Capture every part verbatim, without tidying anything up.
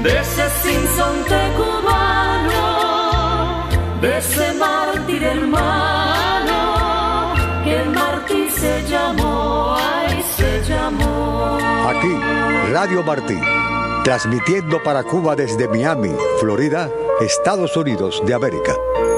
de ese sinsonte cubano, de ese mártir hermano, que el mártir se llamó, ay, se llamó. Aquí, Radio Martí, transmitiendo para Cuba desde Miami, Florida, Estados Unidos de América.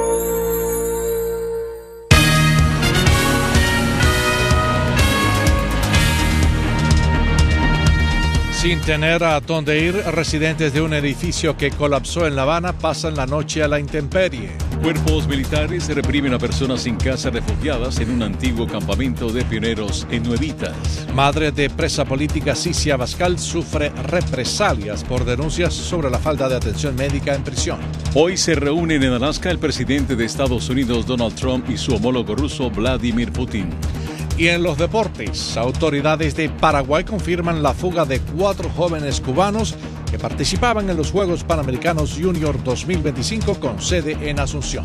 Sin tener a dónde ir, residentes de un edificio que colapsó en La Habana pasan la noche a la intemperie. Cuerpos militares reprimen a personas sin casa refugiadas en un antiguo campamento de pioneros en Nuevitas. Madre de presa política Cici Abascal sufre represalias por denuncias sobre la falta de atención médica en prisión. Hoy se reúnen en Alaska el presidente de Estados Unidos Donald Trump y su homólogo ruso Vladimir Putin. Y en los deportes, autoridades de Paraguay confirman la fuga de cuatro jóvenes cubanos que participaban en los Juegos Panamericanos Junior dos mil veinticinco con sede en Asunción.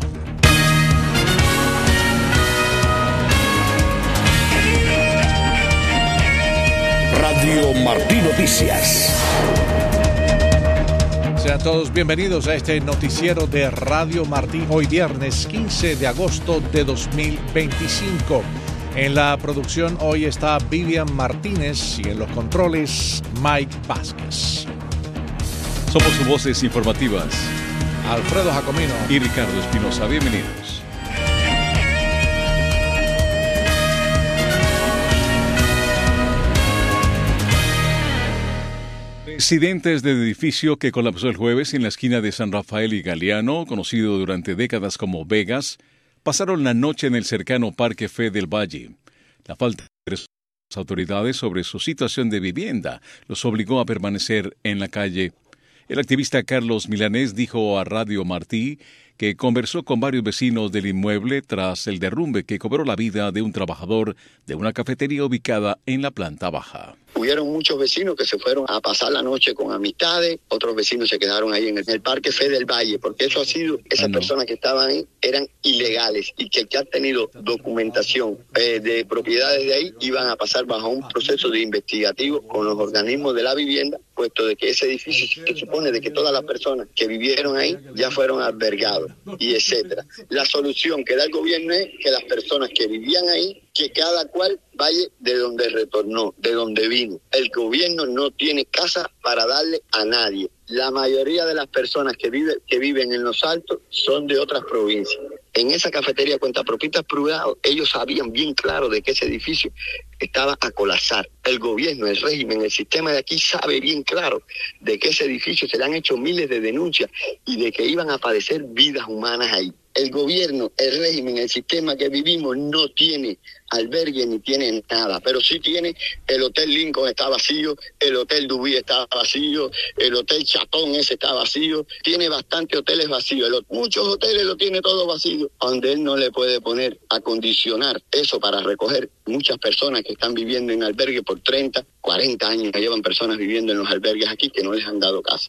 Radio Martí Noticias. Sean todos bienvenidos a este noticiero de Radio Martí, hoy viernes quince de agosto de dos mil veinticinco. En la producción hoy está Vivian Martínez y en los controles Mike Vázquez. Somos sus voces informativas, Alfredo Jacomino y Ricardo Espinosa. Bienvenidos. Residentes del edificio que colapsó el jueves en la esquina de San Rafael y Galeano, conocido durante décadas como Vegas, pasaron la noche en el cercano Parque Fe del Valle. La falta de las autoridades sobre su situación de vivienda los obligó a permanecer en la calle. El activista Carlos Milanés dijo a Radio Martí que conversó con varios vecinos del inmueble tras el derrumbe que cobró la vida de un trabajador de una cafetería ubicada en la planta baja. Hubieron muchos vecinos que se fueron a pasar la noche con amistades, otros vecinos se quedaron ahí en el, en el Parque Fe del Valle, porque eso ha sido, esas ah, no. personas que estaban ahí eran ilegales y que, que han tenido documentación eh, de propiedades de ahí iban a pasar bajo un proceso de investigativo con los organismos de la vivienda, puesto de que ese edificio se supone de que todas las personas que vivieron ahí ya fueron albergados y etcétera. La solución que da el gobierno es que las personas que vivían ahí, que cada cual vaya de donde retornó, de donde vino. El gobierno no tiene casa para darle a nadie. La mayoría de las personas que, vive, que viven en los Altos son de otras provincias. En esa cafetería Cuentapropistas Prudado, ellos sabían bien claro de que ese edificio estaba a colapsar. El gobierno, el régimen, el sistema de aquí sabe bien claro de que ese edificio se le han hecho miles de denuncias y de que iban a padecer vidas humanas ahí. El gobierno, el régimen, el sistema que vivimos no tiene albergue ni tiene nada, pero sí tiene el Hotel Lincoln está vacío, el Hotel Dubí está vacío, el Hotel Chatón ese está vacío, tiene bastantes hoteles vacíos, el, muchos hoteles lo tiene todo vacío, donde él no le puede poner, acondicionar eso para recoger muchas personas que están viviendo en albergue por treinta, cuarenta años, que llevan personas viviendo en los albergues aquí que no les han dado casa.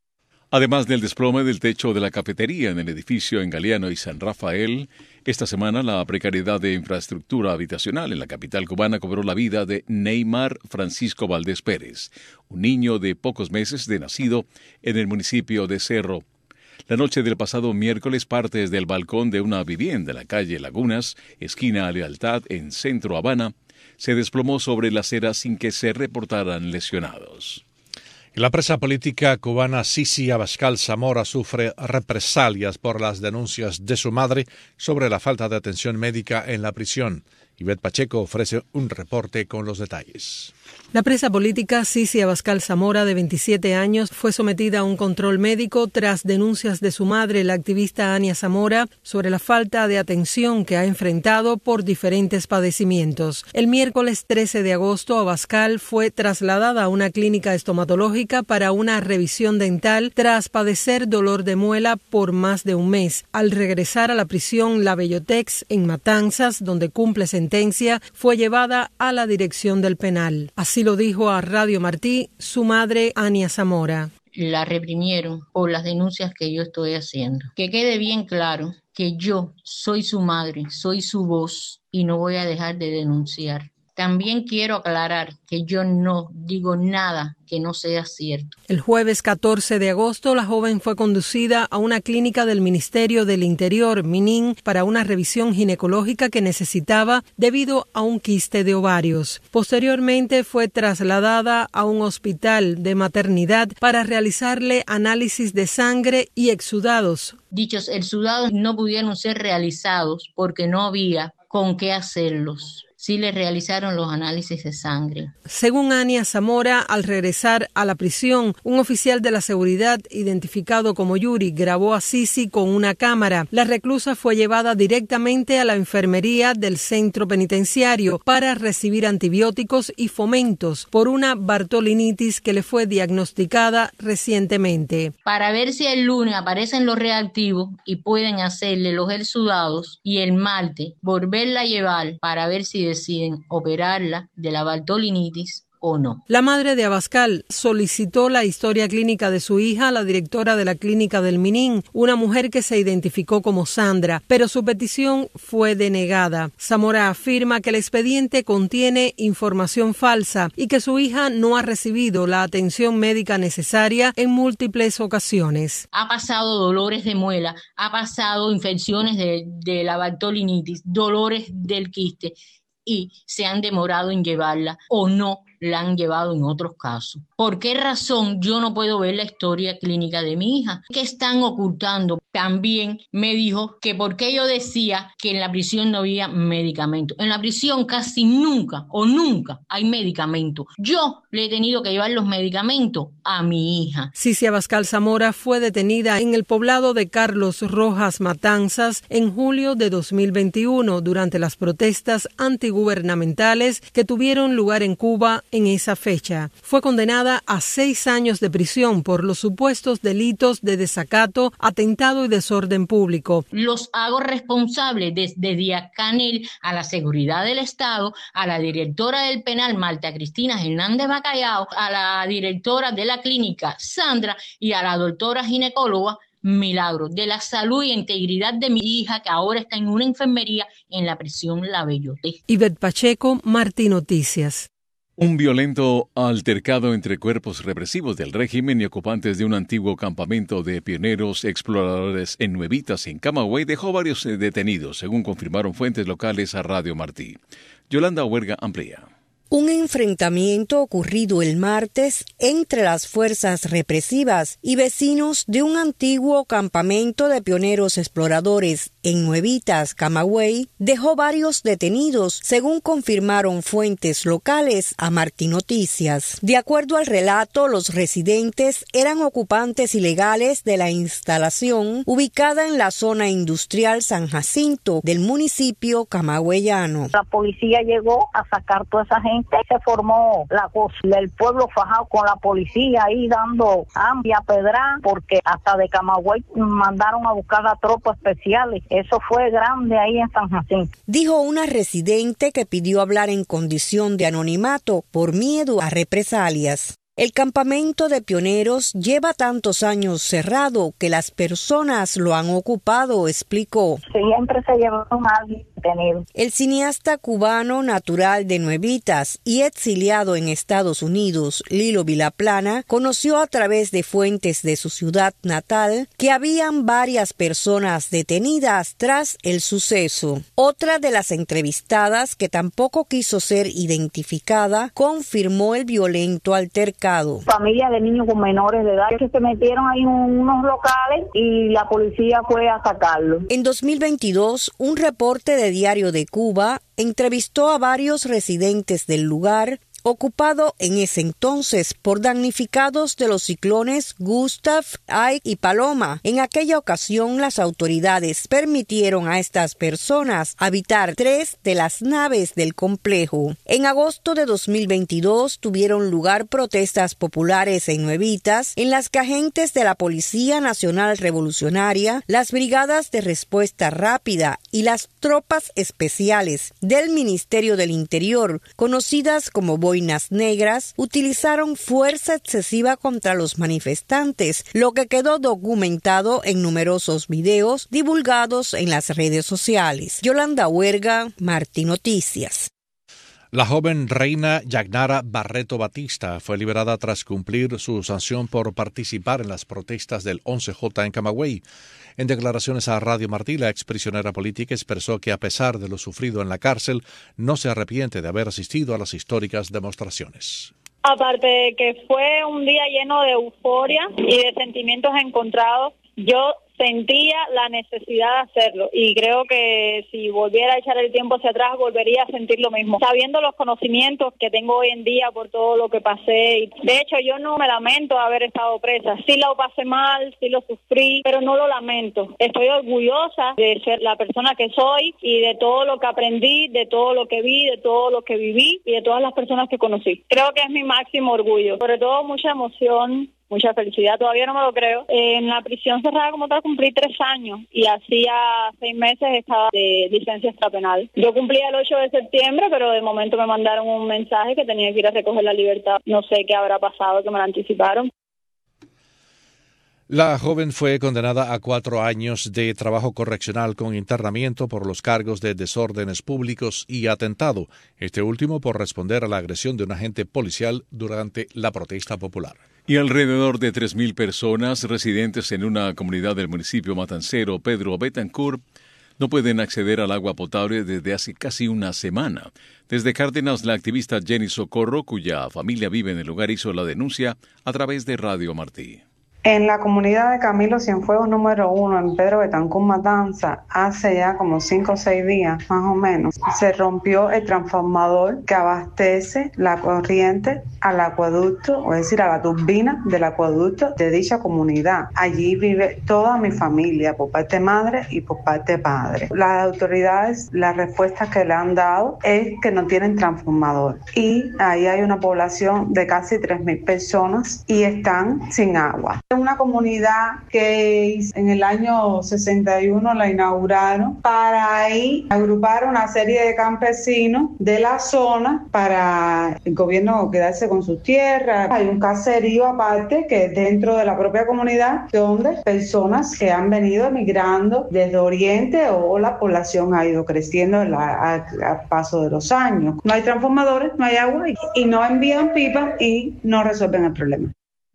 Además del desplome del techo de la cafetería en el edificio en Galeano y San Rafael, esta semana la precariedad de infraestructura habitacional en la capital cubana cobró la vida de Neymar Francisco Valdés Pérez, un niño de pocos meses de nacido en el municipio de Cerro. La noche del pasado miércoles, partes del balcón de una vivienda en la calle Lagunas, esquina Lealtad, en Centro Habana, se desplomó sobre la acera sin que se reportaran lesionados. La presa política cubana Cici Abascal Zamora sufre represalias por las denuncias de su madre sobre la falta de atención médica en la prisión. Ivette Pacheco ofrece un reporte con los detalles. La presa política Cici Abascal Zamora, de veintisiete años, fue sometida a un control médico tras denuncias de su madre, la activista Ania Zamora, sobre la falta de atención que ha enfrentado por diferentes padecimientos. El miércoles trece de agosto, Abascal fue trasladada a una clínica estomatológica para una revisión dental tras padecer dolor de muela por más de un mes. Al regresar a la prisión La Bellotex, en Matanzas, donde cumple sentencia, fue llevada a la dirección del penal. Así lo dijo a Radio Martí su madre, Ania Zamora. La reprimieron por las denuncias que yo estoy haciendo. Que quede bien claro que yo soy su madre, soy su voz y no voy a dejar de denunciar. También quiero aclarar que yo no digo nada que no sea cierto. El jueves catorce de agosto, la joven fue conducida a una clínica del Ministerio del Interior, MININ, para una revisión ginecológica que necesitaba debido a un quiste de ovarios. Posteriormente fue trasladada a un hospital de maternidad para realizarle análisis de sangre y exudados. Dichos exudados no pudieron ser realizados porque no había con qué hacerlos. Sí le realizaron los análisis de sangre. Según Ania Zamora, al regresar a la prisión, un oficial de la seguridad identificado como Yuri grabó a Sisi con una cámara. La reclusa fue llevada directamente a la enfermería del centro penitenciario para recibir antibióticos y fomentos por una bartolinitis que le fue diagnosticada recientemente. Para ver si el lunes aparecen los reactivos y pueden hacerle los exudados y el martes volverla a llevar para ver si deciden operarla de la bartolinitis o no. La madre de Abascal solicitó la historia clínica de su hija a la directora de la clínica del MININ, una mujer que se identificó como Sandra, pero su petición fue denegada. Zamora afirma que el expediente contiene información falsa y que su hija no ha recibido la atención médica necesaria en múltiples ocasiones. Ha pasado dolores de muela, ha pasado infecciones de, de la bartolinitis, dolores del quiste, y se han demorado en llevarla o no la han llevado en otros casos. ¿Por qué razón yo no puedo ver la historia clínica de mi hija? ¿Qué están ocultando? También me dijo que por qué yo decía que en la prisión no había medicamento. En la prisión casi nunca o nunca hay medicamento. Yo le he tenido que llevar los medicamentos a mi hija. Sisi Abascal Zamora fue detenida en el poblado de Carlos Rojas Matanzas en julio de dos mil veintiuno durante las protestas antigubernamentales que tuvieron lugar en Cuba en esa fecha. Fue condenada a seis años de prisión por los supuestos delitos de desacato, atentado y desorden público. Los hago responsables desde Díaz Canel a la seguridad del Estado, a la directora del penal Marta Cristina Hernández Bacallao, a la directora de la clínica Sandra y a la doctora ginecóloga Milagro, de la salud y integridad de mi hija que ahora está en una enfermería en la prisión La Bellote. Ivette Pacheco, Martí Noticias. Un violento altercado entre cuerpos represivos del régimen y ocupantes de un antiguo campamento de pioneros exploradores en Nuevitas, en Camagüey, dejó varios detenidos, según confirmaron fuentes locales a Radio Martí. Yolanda Huerga amplía. Un enfrentamiento ocurrido el martes entre las fuerzas represivas y vecinos de un antiguo campamento de pioneros exploradores en Nuevitas, Camagüey, dejó varios detenidos, según confirmaron fuentes locales a Martí Noticias. De acuerdo al relato, los residentes eran ocupantes ilegales de la instalación ubicada en la zona industrial San Jacinto del municipio camagüeyano. La policía llegó a sacar toda esa gente. Se formó la cosa del pueblo fajado con la policía ahí dando ambia, pedra, porque hasta de Camagüey mandaron a buscar a tropas especiales. Eso fue grande ahí en San Jacinto. Dijo una residente que pidió hablar en condición de anonimato por miedo a represalias. El campamento de pioneros lleva tantos años cerrado que las personas lo han ocupado, explicó. Siempre se llevaron a alguien detenido. El cineasta cubano natural de Nuevitas y exiliado en Estados Unidos, Lilo Vilaplana, conoció a través de fuentes de su ciudad natal que habían varias personas detenidas tras el suceso. Otra de las entrevistadas, que tampoco quiso ser identificada, confirmó el violento altercado. Familia de niños con menores de edad que se metieron ahí en unos locales y la policía fue a sacarlos. En dos mil veintidós, un reporte de Diario de Cuba entrevistó a varios residentes del lugar ocupado en ese entonces por damnificados de los ciclones Gustav, Ike y Paloma. En aquella ocasión, las autoridades permitieron a estas personas habitar tres de las naves del complejo. En agosto de dos mil veintidós tuvieron lugar protestas populares en Nuevitas, en las que agentes de la Policía Nacional Revolucionaria, las brigadas de respuesta rápida y las tropas especiales del Ministerio del Interior, conocidas como Boinas Negras, utilizaron fuerza excesiva contra los manifestantes, lo que quedó documentado en numerosos videos divulgados en las redes sociales. Yolanda Huerga, Martí Noticias. La joven Reina Yagnara Barreto Batista fue liberada tras cumplir su sanción por participar en las protestas del once J en Camagüey. En declaraciones a Radio Martí, la exprisionera política expresó que a pesar de lo sufrido en la cárcel, no se arrepiente de haber asistido a las históricas demostraciones. Aparte de que fue un día lleno de euforia y de sentimientos encontrados, yo sentía la necesidad de hacerlo y creo que si volviera a echar el tiempo hacia atrás volvería a sentir lo mismo, sabiendo los conocimientos que tengo hoy en día por todo lo que pasé. De hecho, yo no me lamento de haber estado presa, sí lo pasé mal, sí lo sufrí, pero no lo lamento. Estoy orgullosa de ser la persona que soy y de todo lo que aprendí, de todo lo que vi, de todo lo que viví y de todas las personas que conocí. Creo que es mi máximo orgullo, sobre todo mucha emoción, mucha felicidad, todavía no me lo creo. En la prisión cerrada como tal cumplí tres años y hacía seis meses estaba de licencia extrapenal. Yo cumplí el ocho de septiembre, pero de momento me mandaron un mensaje que tenía que ir a recoger la libertad. No sé qué habrá pasado, que me la anticiparon. La joven fue condenada a cuatro años de trabajo correccional con internamiento por los cargos de desórdenes públicos y atentado, este último por responder a la agresión de un agente policial durante la protesta popular. Y alrededor de tres mil personas residentes en una comunidad del municipio matancero Pedro Betancourt no pueden acceder al agua potable desde hace casi una semana. Desde Cárdenas, la activista Jenny Socorro, cuya familia vive en el lugar, hizo la denuncia a través de Radio Martí. En la comunidad de Camilo Cienfuegos número uno, en Pedro Betancourt, Matanza, hace ya como cinco o seis días, más o menos, se rompió el transformador que abastece la corriente al acueducto, o es decir, a la turbina del acueducto de dicha comunidad. Allí vive toda mi familia, por parte madre y por parte padre. Las autoridades, la respuesta que le han dado es que no tienen transformador. Y ahí hay una población de casi tres mil personas y están sin agua. Una comunidad que en el año sesenta y uno la inauguraron para ahí agrupar una serie de campesinos de la zona para el gobierno quedarse con sus tierras. Hay un caserío aparte que es dentro de la propia comunidad donde personas que han venido emigrando desde Oriente o la población ha ido creciendo al paso de los años. No hay transformadores, no hay agua y, y no envían pipas y no resuelven el problema.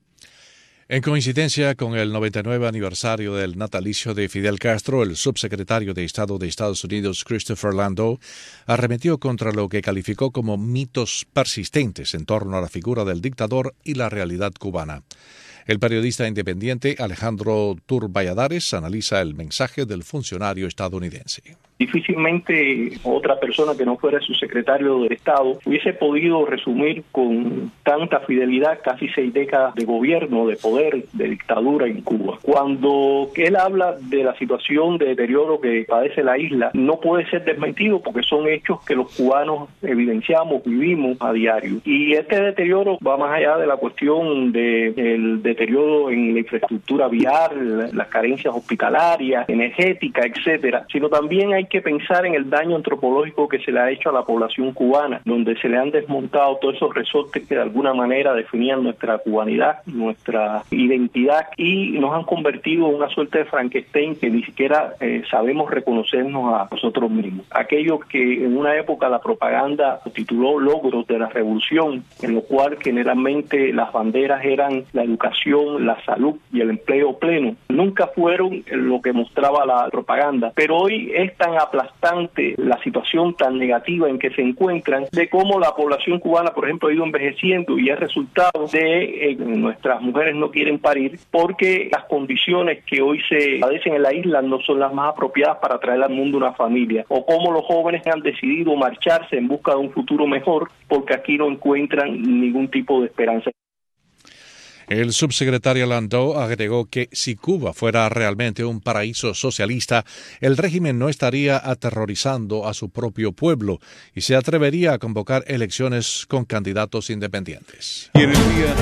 En coincidencia con el noventa y nueve aniversario del natalicio de Fidel Castro, el subsecretario de Estado de Estados Unidos, Christopher Landau, arremetió contra lo que calificó como mitos persistentes en torno a la figura del dictador y la realidad cubana. El periodista independiente Alejandro Tur Valladares analiza el mensaje del funcionario estadounidense. Difícilmente otra persona que no fuera su secretario de Estado hubiese podido resumir con tanta fidelidad casi seis décadas de gobierno, de poder, de dictadura en Cuba. Cuando él habla de la situación de deterioro que padece la isla, no puede ser desmentido porque son hechos que los cubanos evidenciamos, vivimos a diario. Y este deterioro va más allá de la cuestión del deterioro en la infraestructura vial, las carencias hospitalarias, energéticas, etcétera, sino también hay que pensar en el daño antropológico que se le ha hecho a la población cubana, donde se le han desmontado todos esos resortes que de alguna manera definían nuestra cubanidad, nuestra identidad, y nos han convertido en una suerte de Frankenstein que ni siquiera eh, sabemos reconocernos a nosotros mismos. Aquello que en una época la propaganda tituló logros de la revolución, en lo cual generalmente las banderas eran la educación, la salud y el empleo pleno, nunca fueron lo que mostraba la propaganda, pero hoy es tan aplastante la situación tan negativa en que se encuentran, de cómo la población cubana, por ejemplo, ha ido envejeciendo y es resultado de eh, nuestras mujeres no quieren parir porque las condiciones que hoy se padecen en la isla no son las más apropiadas para traer al mundo una familia, o cómo los jóvenes han decidido marcharse en busca de un futuro mejor porque aquí no encuentran ningún tipo de esperanza. El subsecretario Landau agregó que si Cuba fuera realmente un paraíso socialista, el régimen no estaría aterrorizando a su propio pueblo y se atrevería a convocar elecciones con candidatos independientes. Y en el día...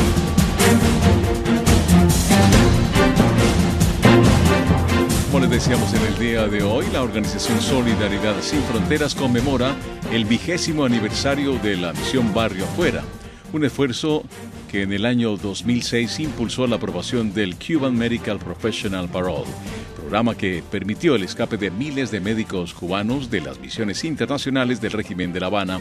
Como les decíamos en el día de hoy, la organización Solidaridad Sin Fronteras conmemora el vigésimo aniversario de la misión Barrio Afuera, un esfuerzo que en el año dos mil seis impulsó la aprobación del Cuban Medical Professional Parole, programa que permitió el escape de miles de médicos cubanos de las misiones internacionales del régimen de La Habana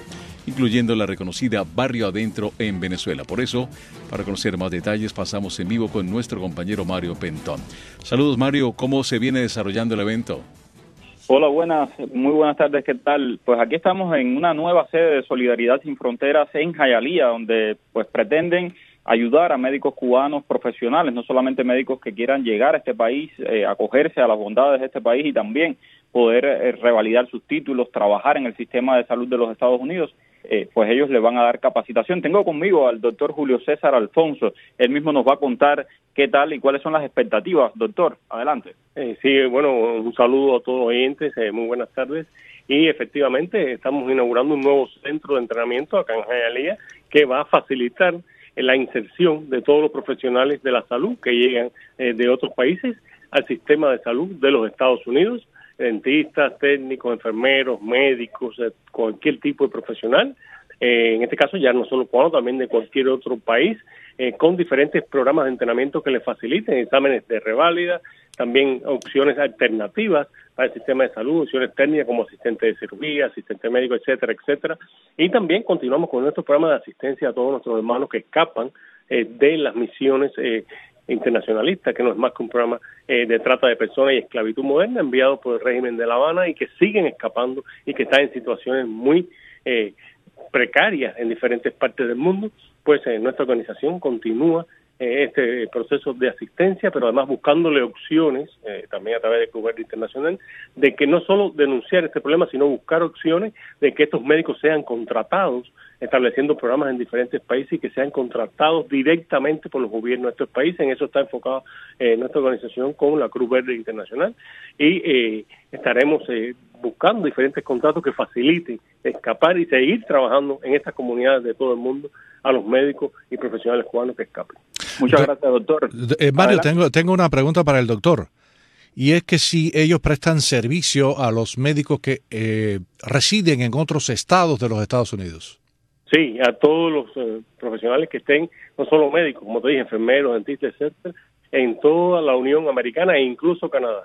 incluyendo la reconocida Barrio Adentro en Venezuela. Por eso, para conocer más detalles, pasamos en vivo con nuestro compañero Mario Pentón. Saludos, Mario, ¿cómo se viene desarrollando el evento? Hola, buenas, muy buenas tardes, ¿qué tal? Pues aquí estamos en una nueva sede de Solidaridad Sin Fronteras en Hialeah, donde pues pretenden ayudar a médicos cubanos profesionales, no solamente médicos que quieran llegar a este país, eh, acogerse a las bondades de este país y también poder eh, revalidar sus títulos, trabajar en el sistema de salud de los Estados Unidos, eh, pues ellos le van a dar capacitación. Tengo conmigo al doctor Julio César Alfonso, él mismo nos va a contar qué tal y cuáles son las expectativas. Doctor, adelante. Eh, sí, bueno, un saludo a todos los oyentes, eh, muy buenas tardes. Y efectivamente estamos inaugurando un nuevo centro de entrenamiento acá en Hialeah que va a facilitar la inserción de todos los profesionales de la salud que llegan eh, de otros países al sistema de salud de los Estados Unidos, dentistas, técnicos, enfermeros, médicos, eh, cualquier tipo de profesional, eh, en este caso ya no solo cubano, también de cualquier otro país, eh, con diferentes programas de entrenamiento que les faciliten, exámenes de reválida, también opciones alternativas para el sistema de salud, opciones técnicas como asistente de cirugía, asistente médico, etcétera, etcétera. Y también continuamos con nuestro programa de asistencia a todos nuestros hermanos que escapan eh, de las misiones eh, internacionalistas, que no es más que un programa eh, de trata de personas y esclavitud moderna enviado por el régimen de La Habana y que siguen escapando y que están en situaciones muy eh, precarias en diferentes partes del mundo. Pues eh, nuestra organización continúa eh, este proceso de asistencia, pero además buscándole opciones, eh, también a través de Cruz Verde Internacional, de que no solo denunciar este problema, sino buscar opciones de que estos médicos sean contratados, estableciendo programas en diferentes países y que sean contratados directamente por los gobiernos de estos países. En eso está enfocada eh, nuestra organización con la Cruz Verde Internacional y eh, estaremos eh, buscando diferentes contratos que faciliten escapar y seguir trabajando en estas comunidades de todo el mundo a los médicos y profesionales cubanos que escapen. Muchas gracias, doctor. Eh, Mario, tengo, tengo una pregunta para el doctor. Y es que si ellos prestan servicio a los médicos que eh, residen en otros estados de los Estados Unidos. Sí, a todos los eh, profesionales que estén, no solo médicos, como te dije, enfermeros, dentistas, etcétera, en toda la Unión Americana e incluso Canadá.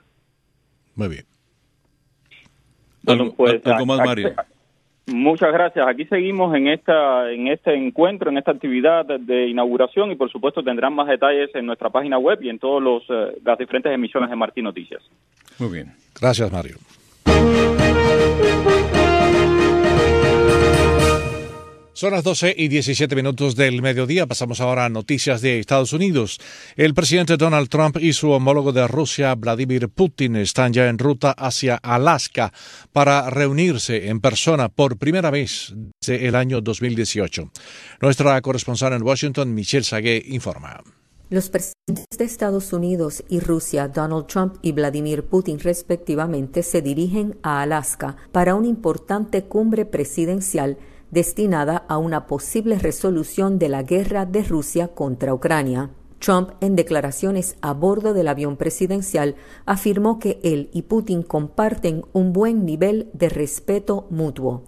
Muy bien. Bueno, ¿Algo, pues, algo más, Mario? Muchas gracias. Aquí seguimos en esta en este encuentro, en esta actividad de inauguración y por supuesto tendrán más detalles en nuestra página web y en todas los eh, las diferentes emisiones de Martín Noticias. Muy bien. Gracias, Mario. Son las doce y diecisiete minutos del mediodía. Pasamos ahora a noticias de Estados Unidos. El presidente Donald Trump y su homólogo de Rusia, Vladimir Putin, están ya en ruta hacia Alaska para reunirse en persona por primera vez desde el año dos mil dieciocho. Nuestra corresponsal en Washington, Michelle Sagué, informa. Los presidentes de Estados Unidos y Rusia, Donald Trump y Vladimir Putin, respectivamente, se dirigen a Alaska para una importante cumbre presidencial destinada a una posible resolución de la guerra de Rusia contra Ucrania. Trump, en declaraciones a bordo del avión presidencial, afirmó que él y Putin comparten un buen nivel de respeto mutuo.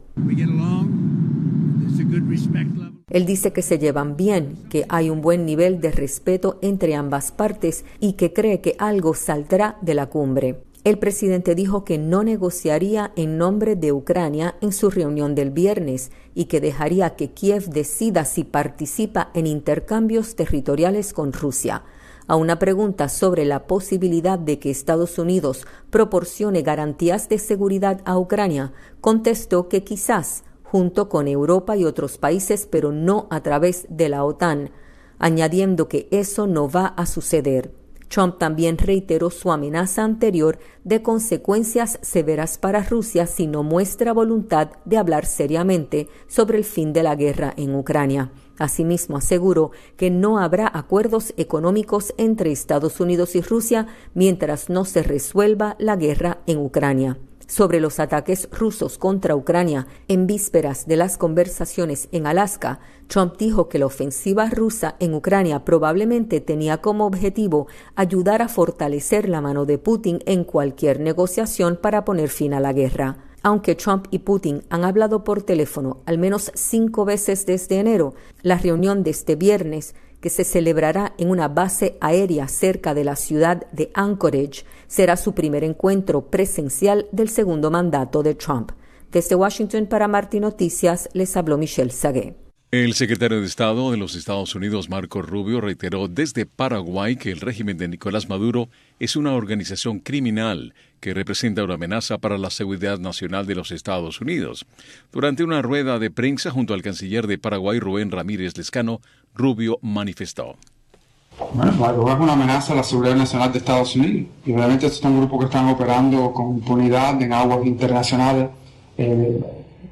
Él dice que se llevan bien, que hay un buen nivel de respeto entre ambas partes y que cree que algo saldrá de la cumbre. El presidente dijo que no negociaría en nombre de Ucrania en su reunión del viernes y que dejaría que Kiev decida si participa en intercambios territoriales con Rusia. A una pregunta sobre la posibilidad de que Estados Unidos proporcione garantías de seguridad a Ucrania, contestó que quizás junto con Europa y otros países, pero no a través de la OTAN, añadiendo que eso no va a suceder. Trump también reiteró su amenaza anterior de consecuencias severas para Rusia si no muestra voluntad de hablar seriamente sobre el fin de la guerra en Ucrania. Asimismo, aseguró que no habrá acuerdos económicos entre Estados Unidos y Rusia mientras no se resuelva la guerra en Ucrania. Sobre los ataques rusos contra Ucrania en vísperas de las conversaciones en Alaska, Trump dijo que la ofensiva rusa en Ucrania probablemente tenía como objetivo ayudar a fortalecer la mano de Putin en cualquier negociación para poner fin a la guerra. Aunque Trump y Putin han hablado por teléfono al menos cinco veces desde enero, la reunión de este viernes, que se celebrará en una base aérea cerca de la ciudad de Anchorage, será su primer encuentro presencial del segundo mandato de Trump. Desde Washington para Martín Noticias les habló Michelle Sagué. El secretario de Estado de los Estados Unidos, Marco Rubio, reiteró desde Paraguay que el régimen de Nicolás Maduro es una organización criminal que representa una amenaza para la seguridad nacional de los Estados Unidos. Durante una rueda de prensa junto al canciller de Paraguay, Rubén Ramírez Lescano, Rubio manifestó. Bueno, Maduro es una amenaza a la seguridad nacional de Estados Unidos. Y obviamente estos son grupos que están operando con impunidad en aguas internacionales, eh,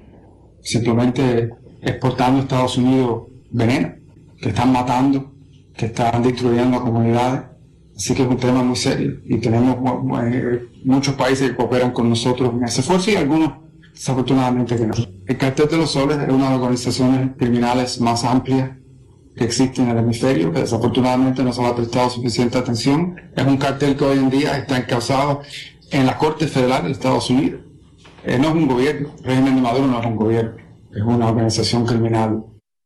simplemente exportando a Estados Unidos veneno, que están matando, que están destruyendo comunidades. Así que es un tema muy serio y tenemos eh, muchos países que cooperan con nosotros en ese esfuerzo y algunos desafortunadamente que no. El Cartel de los Soles es una de las organizaciones criminales más amplias que existe en el hemisferio, que desafortunadamente no se le ha prestado suficiente atención. Es un cartel que hoy en día está encauzado en la Corte Federal de Estados Unidos. Eh, no es un gobierno, el régimen de Maduro no es un gobierno, es una organización criminal.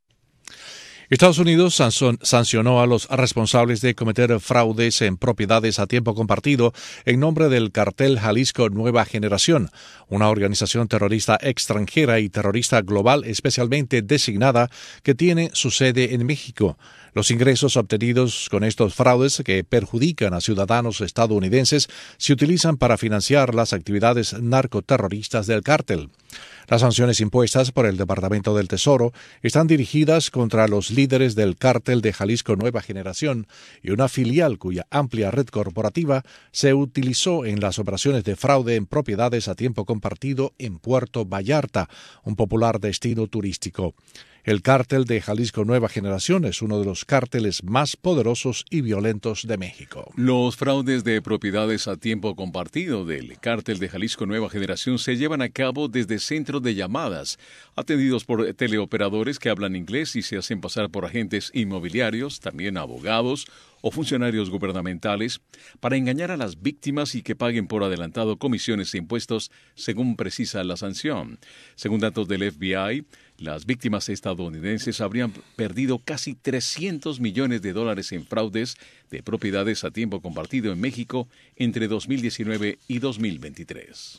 Estados Unidos sancionó a los responsables de cometer fraudes en propiedades a tiempo compartido en nombre del cartel Jalisco Nueva Generación, una organización terrorista extranjera y terrorista global especialmente designada que tiene su sede en México. Los ingresos obtenidos con estos fraudes que perjudican a ciudadanos estadounidenses se utilizan para financiar las actividades narcoterroristas del cártel. Las sanciones impuestas por el Departamento del Tesoro están dirigidas contra los líderes del cártel de Jalisco Nueva Generación y una filial cuya amplia red corporativa se utilizó en las operaciones de fraude en propiedades a tiempo compartido en Puerto Vallarta, un popular destino turístico. El cártel de Jalisco Nueva Generación es uno de los cárteles más poderosos y violentos de México. Los fraudes de propiedades a tiempo compartido del cártel de Jalisco Nueva Generación se llevan a cabo desde centros de llamadas, atendidos por teleoperadores que hablan inglés y se hacen pasar por agentes inmobiliarios, también abogados o funcionarios gubernamentales, para engañar a las víctimas y que paguen por adelantado comisiones e impuestos, según precisa la sanción. Según datos del F B I, las víctimas estadounidenses habrían perdido casi trescientos millones de dólares en fraudes de propiedades a tiempo compartido en México entre dos mil diecinueve y dos mil veintitrés.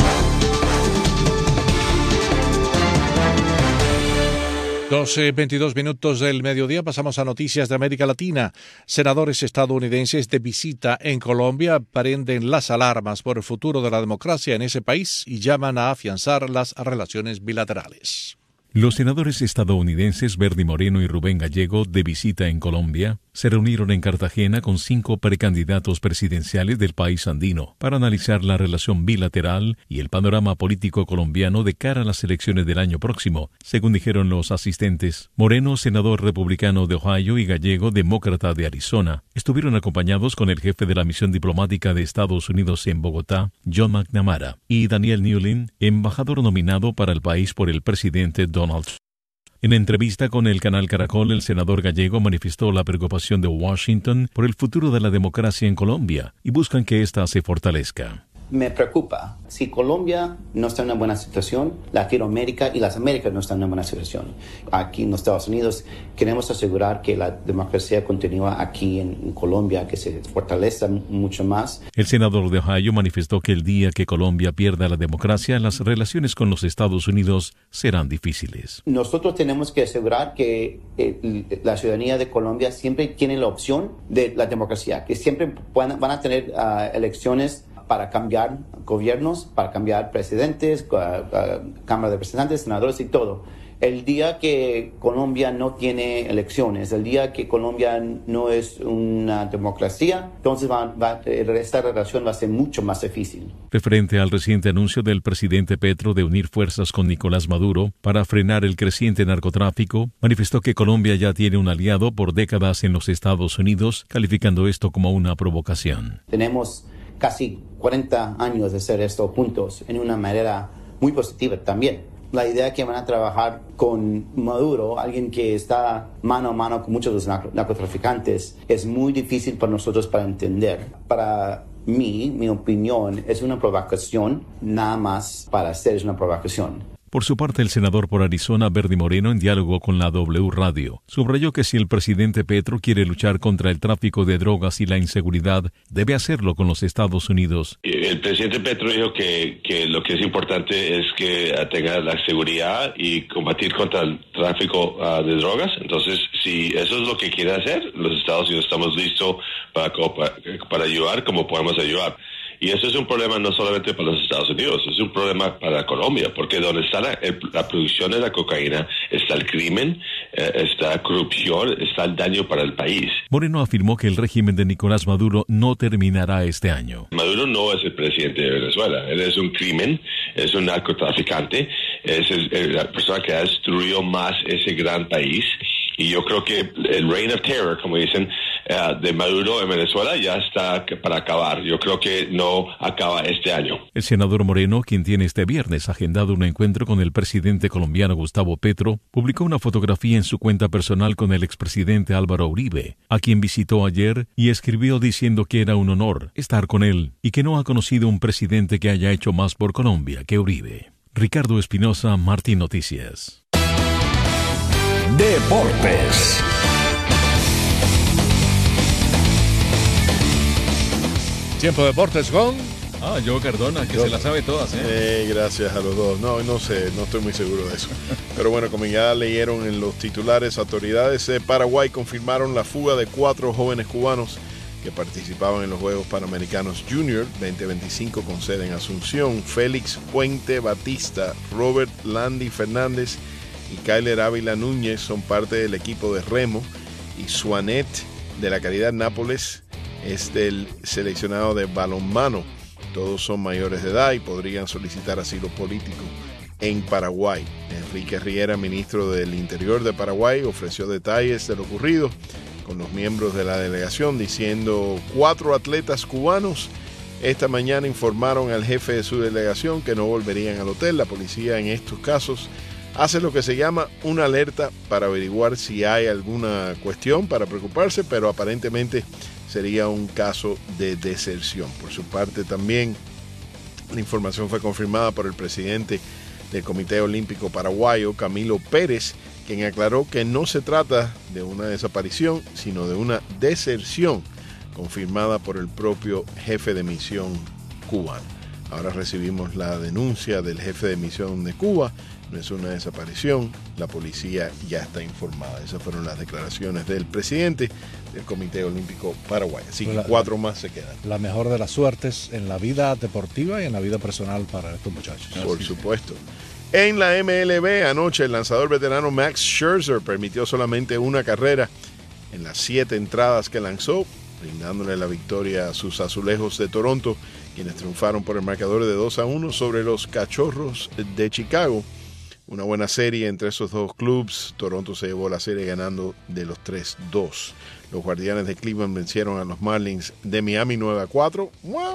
doce veintidós minutos del mediodía, pasamos a noticias de América Latina. Senadores estadounidenses de visita en Colombia prenden las alarmas por el futuro de la democracia en ese país y llaman a afianzar las relaciones bilaterales. Los senadores estadounidenses Verdi Moreno y Rubén Gallego, de visita en Colombia, se reunieron en Cartagena con cinco precandidatos presidenciales del país andino para analizar la relación bilateral y el panorama político colombiano de cara a las elecciones del año próximo, según dijeron los asistentes. Moreno, senador republicano de Ohio, y Gallego, demócrata de Arizona, estuvieron acompañados con el jefe de la misión diplomática de Estados Unidos en Bogotá, John McNamara, y Daniel Newlin, embajador nominado para el país por el presidente Donald Trump. En entrevista con el canal Caracol, el senador Gallego manifestó la preocupación de Washington por el futuro de la democracia en Colombia y buscan que ésta se fortalezca. Me preocupa. Si Colombia no está en una buena situación, Latinoamérica y las Américas no están en una buena situación. Aquí en los Estados Unidos queremos asegurar que la democracia continúa aquí en, en Colombia, que se fortalezca mucho más. El senador de Ohio manifestó que el día que Colombia pierda la democracia, las relaciones con los Estados Unidos serán difíciles. Nosotros tenemos que asegurar que eh, la ciudadanía de Colombia siempre tiene la opción de la democracia, que siempre van, van a tener uh, elecciones para cambiar gobiernos, para cambiar presidentes, uh, uh, Cámara de Representantes, senadores y todo. El día que Colombia no tiene elecciones, el día que Colombia no es una democracia, entonces va, va, esta relación va a ser mucho más difícil. Referente al reciente anuncio del presidente Petro de unir fuerzas con Nicolás Maduro para frenar el creciente narcotráfico, manifestó que Colombia ya tiene un aliado por décadas en los Estados Unidos, calificando esto como una provocación. Tenemos casi cuarenta años de hacer esto juntos en una manera muy positiva también. La idea que van a trabajar con Maduro, alguien que está mano a mano con muchos de los narcotraficantes, es muy difícil para nosotros para entender. Para mí, mi opinión, es una provocación, nada más para hacer es una provocación. Por su parte, el senador por Arizona, Bernie Moreno, en diálogo con la W Radio, subrayó que si el presidente Petro quiere luchar contra el tráfico de drogas y la inseguridad, debe hacerlo con los Estados Unidos. El presidente Petro dijo que, que lo que es importante es que tenga la seguridad y combatir contra el tráfico uh, de drogas. Entonces, si eso es lo que quiere hacer, los Estados Unidos estamos listos para, para, para ayudar como podemos ayudar. Y eso es un problema no solamente para los Estados Unidos, es un problema para Colombia, porque donde está la, el, la producción de la cocaína está el crimen, eh, está la corrupción, está el daño para el país. Moreno afirmó que el régimen de Nicolás Maduro no terminará este año. Maduro no es el presidente de Venezuela, él es un crimen, es un narcotraficante, es el, el, la persona que ha destruido más ese gran país. Y yo creo que el reign of terror, como dicen, uh, de Maduro en Venezuela ya está para acabar. Yo creo que no acaba este año. El senador Moreno, quien tiene este viernes agendado un encuentro con el presidente colombiano Gustavo Petro, publicó una fotografía en su cuenta personal con el expresidente Álvaro Uribe, a quien visitó ayer, y escribió diciendo que era un honor estar con él y que no ha conocido un presidente que haya hecho más por Colombia que Uribe. Ricardo Espinosa, Martín Noticias. Deportes. Tiempo de deportes con... Ah, Joe Cardona, que Yo, se la sabe todas, ¿eh? ¿eh? Gracias a los dos. No, no sé, no estoy muy seguro de eso. Pero bueno, como ya leyeron en los titulares, autoridades de Paraguay confirmaron la fuga de cuatro jóvenes cubanos que participaban en los Juegos Panamericanos Junior veinte veinticinco con sede en Asunción. Félix Puente Batista, Robert Landy Fernández y Kyler Ávila Núñez son parte del equipo de remo, y Suanet de la Caridad Nápoles es del seleccionado de balonmano. Todos son mayores de edad y podrían solicitar asilo político en Paraguay. Enrique Riera, ministro del Interior de Paraguay, ofreció detalles de lo ocurrido con los miembros de la delegación, diciendo: cuatro atletas cubanos esta mañana informaron al jefe de su delegación que no volverían al hotel. La policía en estos casos hace lo que se llama una alerta para averiguar si hay alguna cuestión para preocuparse, pero aparentemente sería un caso de deserción. Por su parte también la información fue confirmada por el presidente del Comité Olímpico Paraguayo, Camilo Pérez, quien aclaró que no se trata de una desaparición, sino de una deserción confirmada por el propio jefe de misión cubano. Ahora recibimos la denuncia del jefe de misión de Cuba. No es una desaparición, la policía ya está informada. Esas fueron las declaraciones del presidente del Comité Olímpico Paraguay. Así que la, cuatro más se quedan. La mejor de las suertes en la vida deportiva y en la vida personal para estos muchachos. Por supuesto. En la M L B, anoche el lanzador veterano Max Scherzer permitió solamente una carrera en las siete entradas que lanzó, brindándole la victoria a sus azulejos de Toronto, quienes triunfaron por el marcador de dos a uno sobre los Cachorros de Chicago. Una buena serie entre esos dos clubes. Toronto se llevó la serie ganando de los tres dos. Los Guardianes de Cleveland vencieron a los Marlins de Miami nueve a cuatro.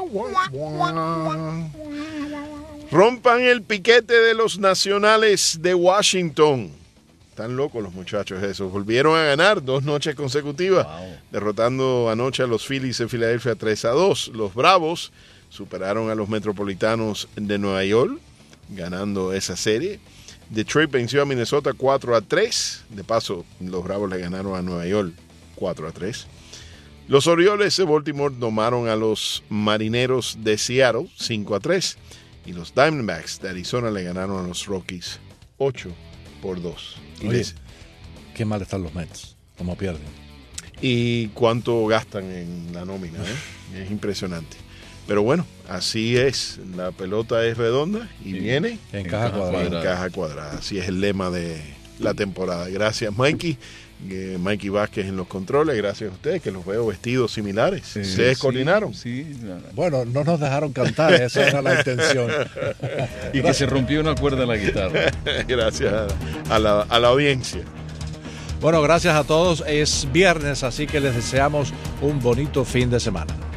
Rompan el piquete de los Nacionales de Washington. Están locos los muchachos esos. Volvieron a ganar dos noches consecutivas, wow, derrotando anoche a los Phillies de Filadelfia tres a dos. Los Bravos superaron a los Metropolitanos de Nueva York, ganando esa serie. Detroit venció a Minnesota cuatro a tres. De paso, los Bravos le ganaron a Nueva York cuatro a tres. Los Orioles de Baltimore domaron a los Marineros de Seattle cinco a tres. Y los Diamondbacks de Arizona le ganaron a los Rockies ocho por dos. Oye, les... qué mal están los Mets, cómo pierden. Y cuánto gastan en la nómina, ¿eh? Es impresionante. Pero bueno, así es. La pelota es redonda y sí, viene en caja cuadrada. En caja cuadrada. Así es el lema de la temporada. Gracias, Mikey. Eh, Mikey Vázquez en los controles. Gracias a ustedes, que los veo vestidos similares. Sí, ¿se sí, coordinaron? Sí. Bueno, no nos dejaron cantar, esa era la intención. Y que se rompió una cuerda en la guitarra. Gracias a, a, la, a la audiencia. Bueno, gracias a todos. Es viernes, así que les deseamos un bonito fin de semana.